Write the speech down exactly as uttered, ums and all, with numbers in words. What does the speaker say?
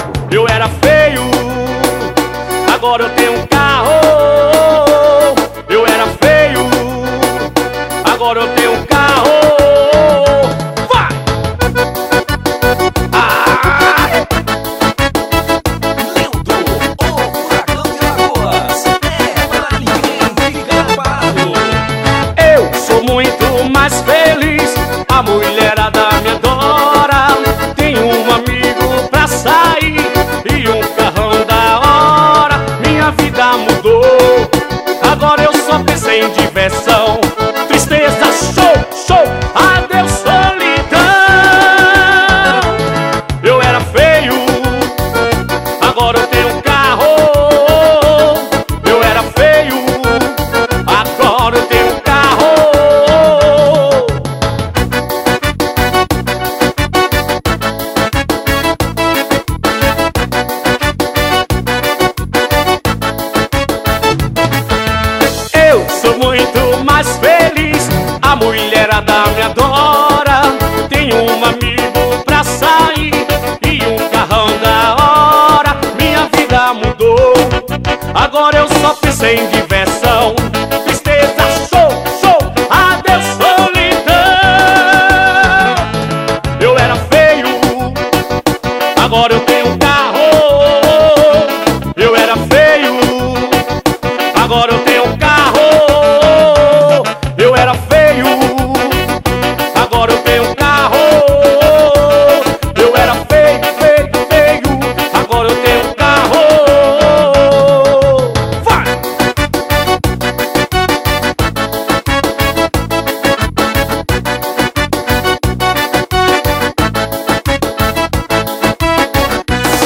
Eu era feio, agora eu tenho um carro. Eu era feio, agora eu tenho um carro. Vai! Ah! Lendo o Furacão de Lagoas. É pra ninguém ficar parado. Eu sou muito mais feliz, a mulherada me adora. Tenho um amigo pra sair e um carrão da hora. Minha vida mudou, agora eu só penso em diversão. Tristeza, show, show, adeus solidão. Eu era feio, agora eu tenho um carro. Eu era feio, agora eu tenho um carro. Eu sou muito mais feliz, a mulherada me adora. Tenho um amigo pra sair e um carrão da hora. Minha vida mudou, agora eu só penso em diversão.